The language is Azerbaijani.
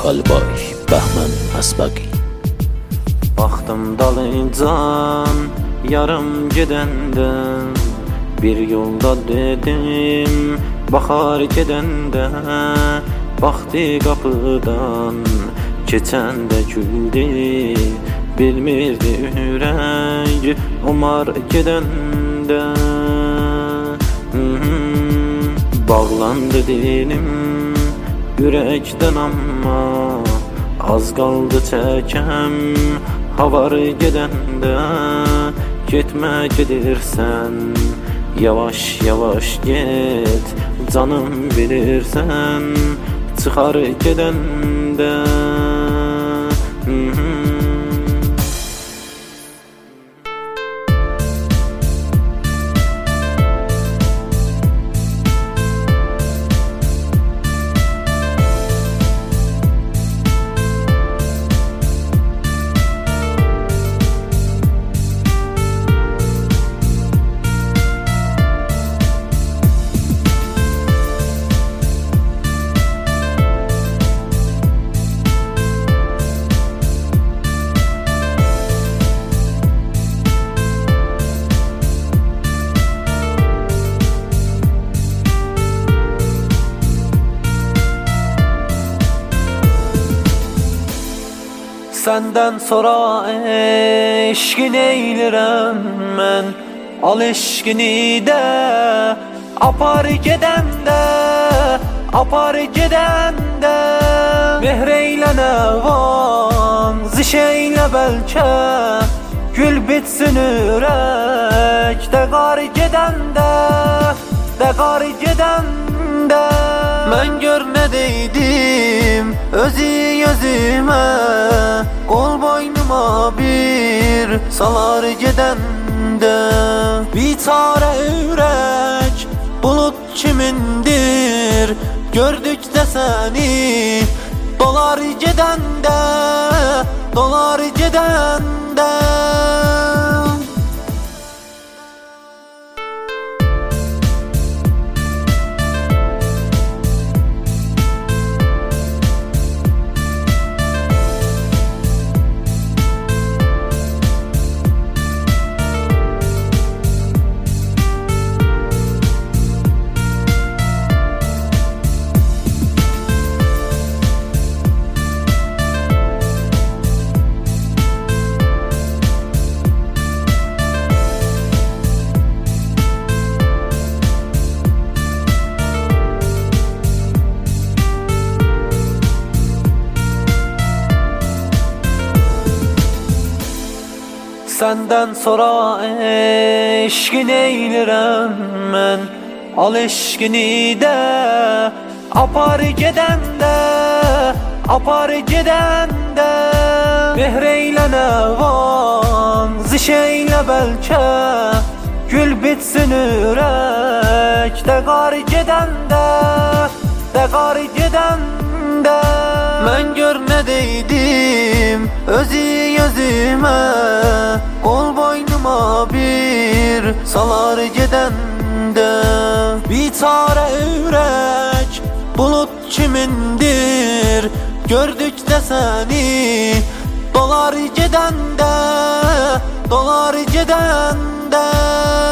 Qalbay, Bəhmən Əsbəqi. Baxdım dalıncan yarım gedəndə, bir yolda dedim baxar gedəndə, baxdı qapıdan keçəndə güldü, bilmirdi ürək umar gedəndə. Bağlandı dilim ürəkdən amma az qaldı çəkəm havar gedəndə. Getmə gedirsən, yavaş yavaş get, canım bilirsən, çıxar gedəndə. Səndən sonra eşqin eylirəm mən, al eşqini də apar gedəndə, apar gedəndə. Mehr eylə nəvan, ziş eylə bəlkə, gül bitsin ürəkdə qar gedəndə, də qar gedəndə. Mən gör nə deydim özü gözümə, qol boynuma bir salar gedəndə. Biçarə ürək bulut kimindir, gördükdə səni dolar gedəndə, dolar gedəndə. Səndən sonra eşqin eylirəm mən, al eşqini də apar gedəndə, apar gedəndə. Mehr eylə nəvan, ziş eylə bəlkə, gül bitsin ürəkdə qar gedəndə, də qar gedəndə. Mən gör nə deydim özü gözümə, qol boynuma bir salar gedəndə. Biçarə ürək bulut kimindir, gördükdə səni dolar gedəndə, dolar gedəndə.